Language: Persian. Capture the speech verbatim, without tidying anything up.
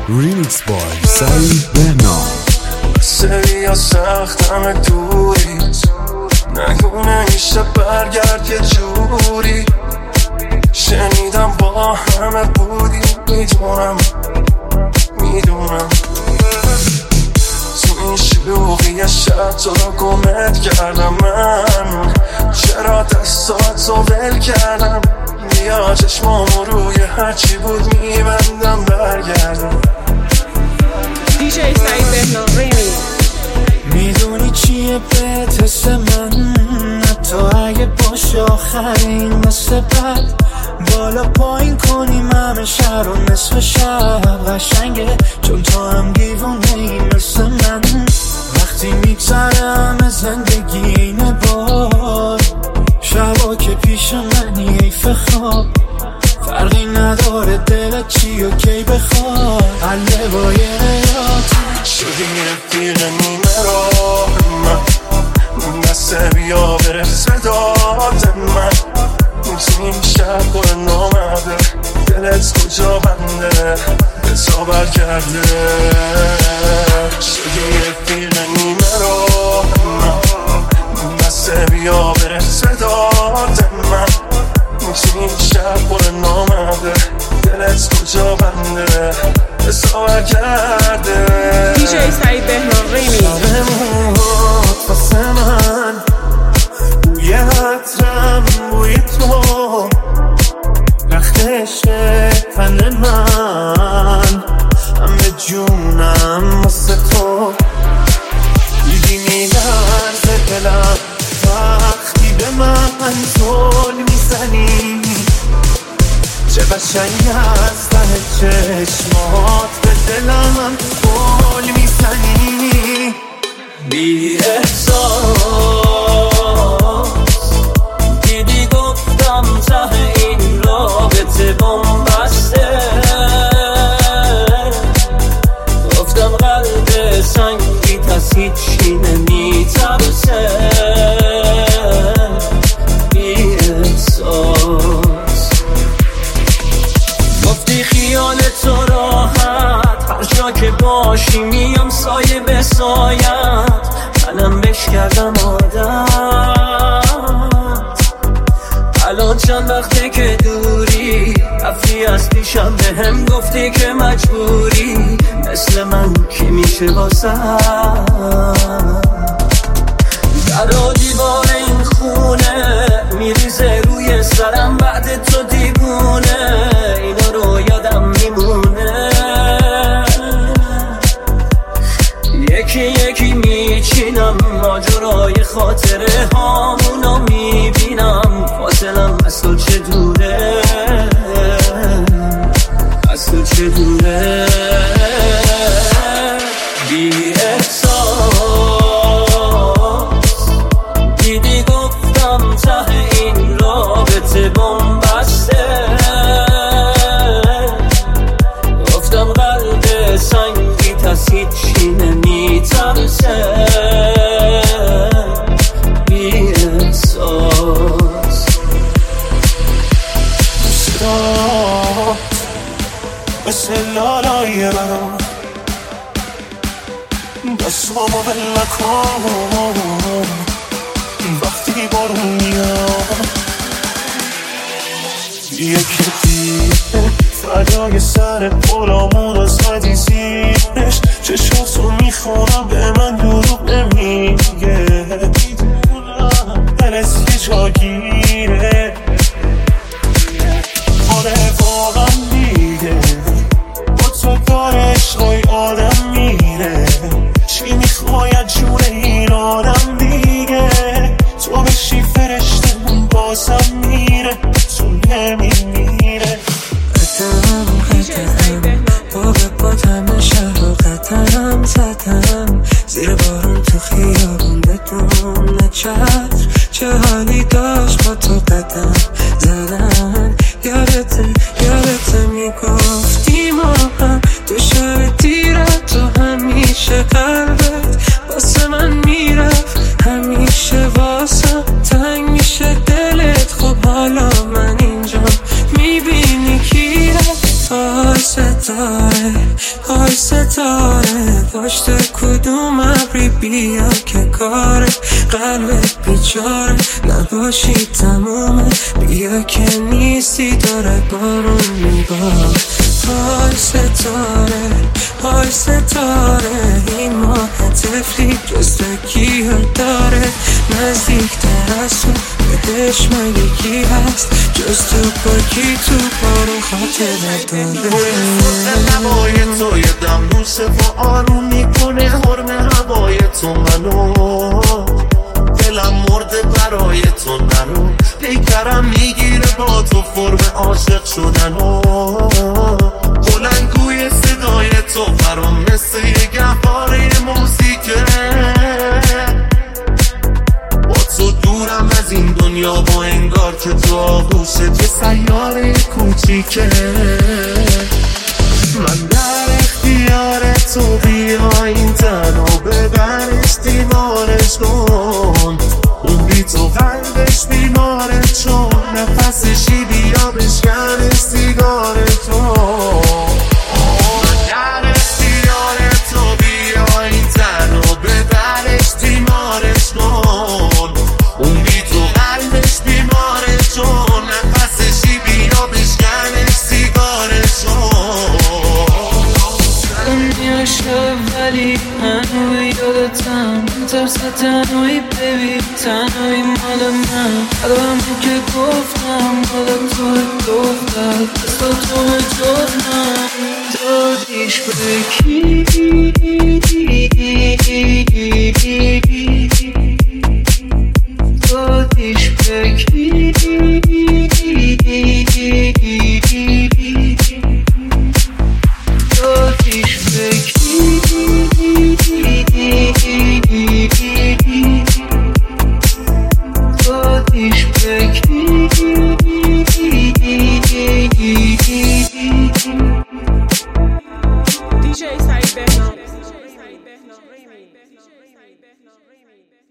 ریمیکس بای سعید بهنام. سری سخت همه دوریت نگونه میشه برگرد یه جوری. شنیدم با همه بودی، میدونم میدونم تو این شلوغی شب تو رو گمت کردم. من چرا دستاتو ول کردم؟ بیا چشمامو روی هرچی بود میبندم برگردم. دیجی سعید بهنام ریمیکس. میدونی چیه بهت حس من، حتی اگه باشه آخرین مثل بد. بالا پایین کنیم همه شهر و نصف شب قشنگه، چون تو هم دیوونه ای مثل من. وقتی میگذرم زندگی اینه بار، شبا که پیش منی ایف خواب. فرقی نداره دلت چی و کی بخواد، حله با یه نیات شدی رفیق نیمه راه من. دسته بیا بره صدات من، تو این شب پر نامده. دلت کجا بنده حسابر کرده. شدی رفیق نیمه راه من. دسته بیا بره صدات من، تو این شب پر نامده. دلت کجا بنده حسابر کرده. دیجی سعید بهنام ریمیکس. شبموت واسه من بوی عطرم بوی تو، رختش تن من همه جونم واسه تو. دیدی میلرزه دلم وقتی به من زل میزنی. چه قشنگ از ته چشمات به دلم گل میزنی. بی احساس دیدی گفتم ته این رابطه بنبسته. گفتم قلب سنگی تس هیچی نمیترسه. بی احساس گفتی خیال تو راحت، هر جا که باشی میام سایه به سایت. منم بش کردم عادت، الان چند وقته که دوری. رفتی از پیشم به هم گفتی که مجبوری، مثل من که میشه واسه در و دیوار این خونه میریزه روی سرم بعد تو دیوونه. اینا رو یادم میمونه، یکی یکی میچینم ماجرای خاطره هامونو میبینم. فاصلم از تو چه دوره، از تو چه دوره. بی احساس دیدی گفتم ته این رابطه بنبسته. گفتم قلب سنگی تس هیچی نمیترسه. بی احساس دوستات مثل لالای من، دستامو بل نکن وقتی بارون میاد. یکی دیگه فردای سر پولامون رو زدی زیرش. چشاتو میخونم به من دروغ نمیگه. میدونم دلت یه جا گیره. آره واقعا دیگه با تو دار عشقای آدم میره. چی میخوای از جون این آدم دیگه؟ تو بشی فرشته بازم میره، تو نمیمیره. قدم قدم باقی با همه شهر و قدم زدم زیر بارون تو خیابون بدون چتر. چه حالی داشت با تو قدم زدن. یادته یادته میگفتی ما هم تو شب تیرت تو همیشه قلبت واسه من میرفت، همیشه واسه تنگ میشه دلت. خب حالا من اینجا میبینی کی هست. آسه داره ستاره پشت کدوم ابری بیا که کار قلبت بیچاره نباشی تمومه بیا که نیستی داره بارون میبار های ستاره های ستاره این ماه تفلی جستگی داره نزدیکتر از تو بهش مگه کی هست جز تو با کی تو بارون خاطرت داره بوی هوای تو یه دم دوست و آروم میکنه حرم هوای تو منو دلم مرده برای تو نرو پیکرم میگیره با تو فرم عاشق شدن و بلندگوی صدای تو برام مثل یه گهواره موزیکه با تو دورم از این دنیا با انگار که تو آغوشت یه سیاره کوچیکه من در اختیار تو بیا این تن و ببرش دیوارش کن اون بی تو قلبش بیماره چون نفسشی بیا بشکن سیگار تو من در اختیار تو بیا این تن و ببرش دیوارش کن اون بی تو قلبش بیماره چون نفسشی بیا بشکن سیگار تو ولی هنوی یادتم ترس تنهایی ببی تنهایی مال من قلبم که گفتم مال تو دختر دستا تو جز من دادیش به کی دادیش به کی دادیش به کی دادیش به کی دی جی سعید بهنام